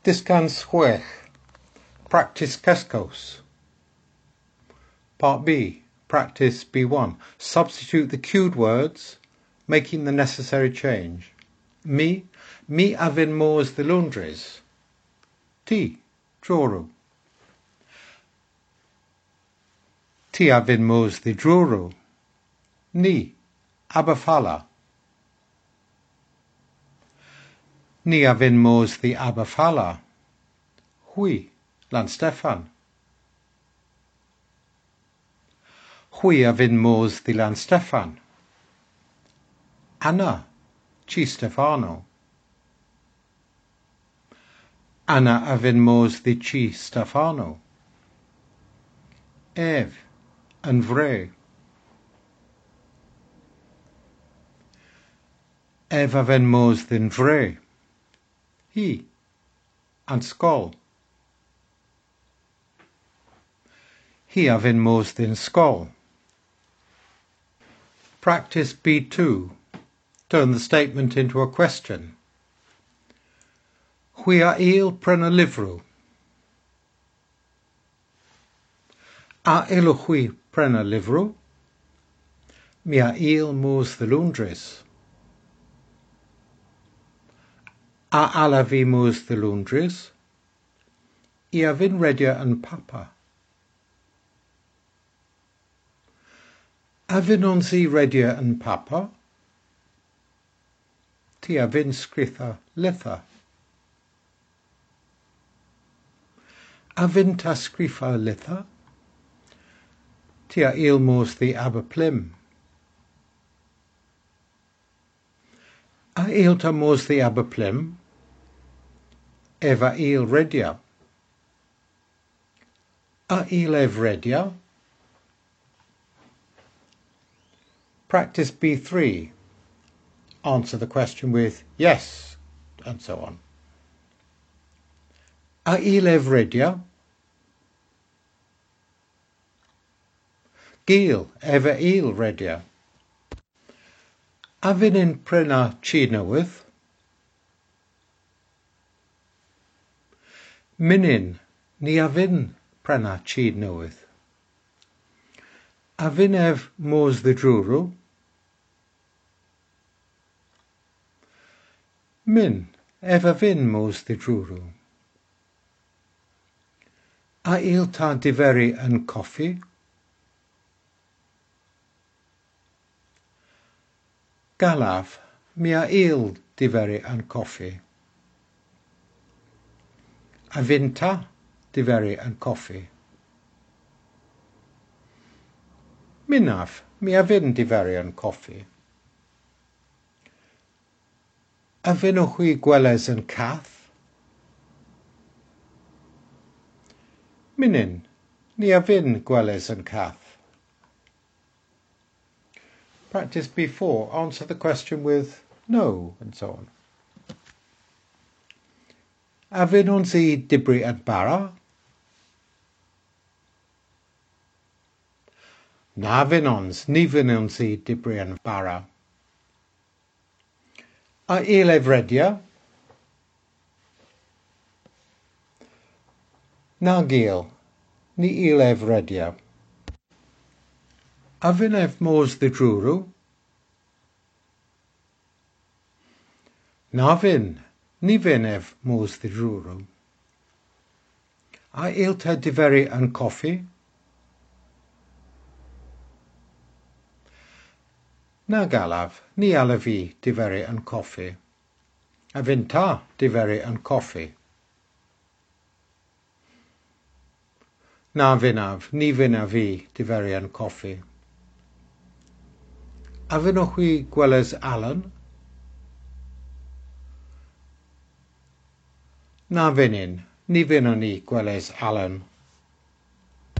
Discans chwech. Practice Kescos. Part B. Practice B1. Substitute the cued words, making the necessary change. Mi avin moors the laundries. Ti, droru. Ti avin moors the droru. Ni, abafala. Ni avin moors the abafala. Hui, lan Stefan. Hui avin moors the lan Stefan. Anna, ci Stefano. Anna avin moors the ci Stefano. Ev, yn vre. Ev avin moors thyn vre. Hi, an skol. Hi avin moors thyn skol. Practice B2. Turn the statement into a question. Hwi a il pren y lyfrw. A ilwch hwi pren y lyfrw? Mi a il moors the laundries. A ala fi moors the laundries? I a fin redia yn papa. A fin on si redia yn papa? Ti a fin sgritha letha. A fin ta sgrifa letha? Ti a il moors the Aberplym. A il ta moors the Aberplym? Eva il redia. A il ev redia? Practice B3. Answer the question with yes, and so on. A il ev redia? Gil, eva il redia. A fin in prena chi newydd? Minin, ni a fin prena chi newydd. A fin ef moors the drwrw? Min, ef a fin moors the drwrw. A il ta diferu yn coffi? Galaf, mi a il diferu yn coffi. A fin ta diferu yn coffi. Minnaf, mi a fin diferu yn coffi. A fin o hwi gweles yn cath? Minin, ni a fin gweles yn cath. Practice B4. Answer the question with no, and so on. A fin on si dibri yn bara? Na fin ons, ni fin on si dibri yn bara. A il ef redia? Na gil, ni il ef redia. A fin ef moors the drwrw? Na fin, ni fin ef moors the drwrw. A il ta diferu yn coffi? Na galaf, ni ala fi diferu yn coffi. A fin ta diferu yn coffi. Na finaf, ni fin a fi diferu yn coffi. A fin o hwi gweles Alan? Na finin, ni fin o ni gweles Alan.